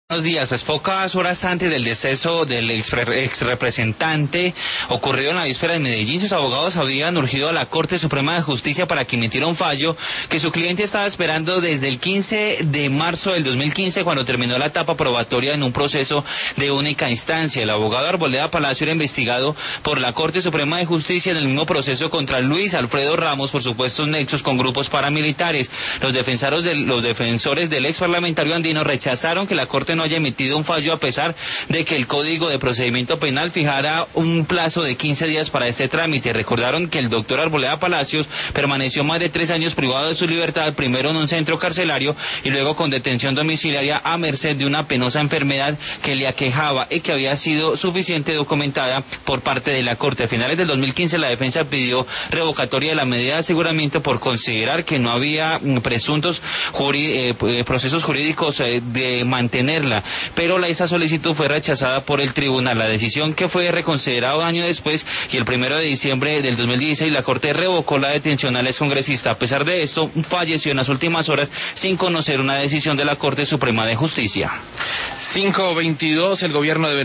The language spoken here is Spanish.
Buenos días, pues pocas horas antes del deceso del ex representante ocurrido en la víspera en Medellín, sus abogados habían urgido a la Corte Suprema de Justicia para que emitiera un fallo que su cliente estaba esperando desde el 15 de marzo del 2015, cuando terminó la etapa probatoria en un proceso de única instancia. El abogado Arboleda Palacio era investigado por la Corte Suprema de Justicia en el mismo proceso contra Luis Alfredo Ramos por supuestos nexos con grupos paramilitares. Los defensores del ex parlamentario andino rechazaron que la Corte no haya emitido un fallo, a pesar de que el Código de Procedimiento Penal fijara un plazo de 15 días para este trámite. Recordaron que el doctor Arboleda Palacios permaneció más de 3 años privado de su libertad, primero en un centro carcelario y luego con detención domiciliaria a merced de una penosa enfermedad que le aquejaba y que había sido suficiente documentada por parte de la Corte. A finales del 2015 la defensa pidió revocatoria de la medida de aseguramiento por considerar que no había presuntos procesos jurídicos de mantenerla, pero esa solicitud fue rechazada por el tribunal. La decisión, que fue reconsiderada un año después, y el 1 de diciembre del 2016 la Corte revocó la detención al excongresista. A pesar de esto, falleció en las últimas horas sin conocer una decisión de la Corte Suprema de Justicia. 5:22, el gobierno de